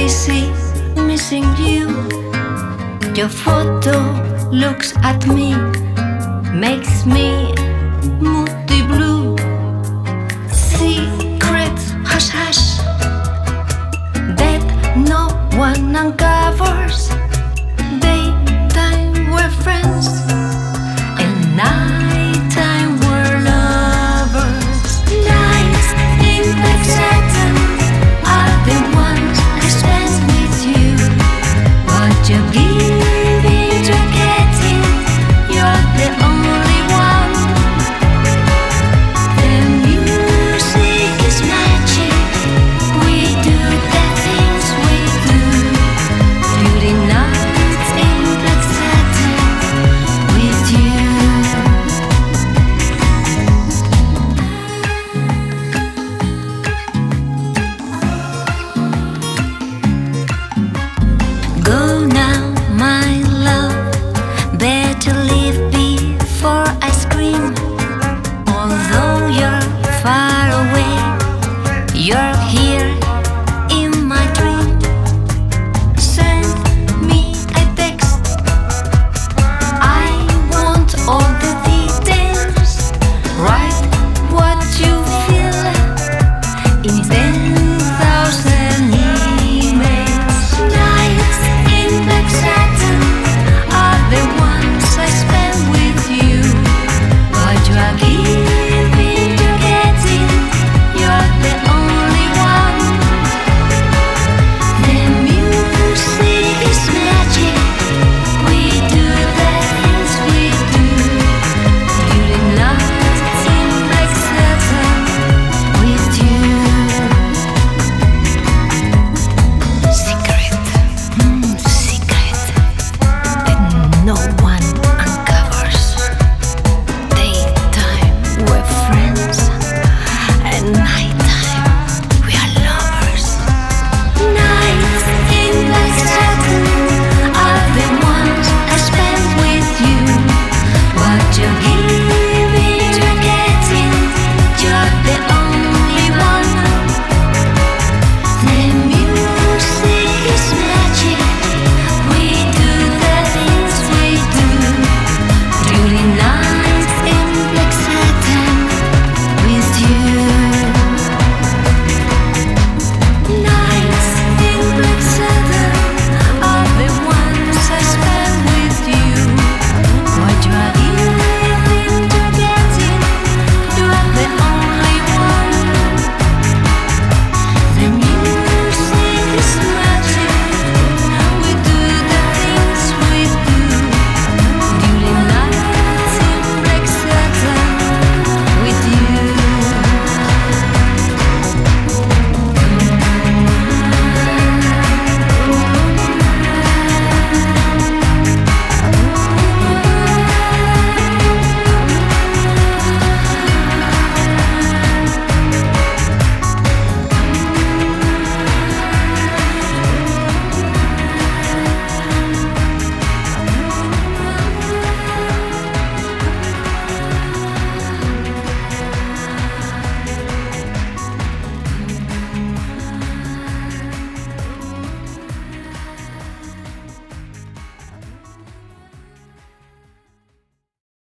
crazy, missing you. Your photo looks at me, makes me moody blue. Secrets, hush hush, that no one uncovers. Daytime we're friends, and nighttime we're lovers. Nights in black satin are the ones I spend with you. What you give into getting, you're the only one. The music is magic. We do the things we do. Beauty nights in black satin with you. Go now, my love. Better leave.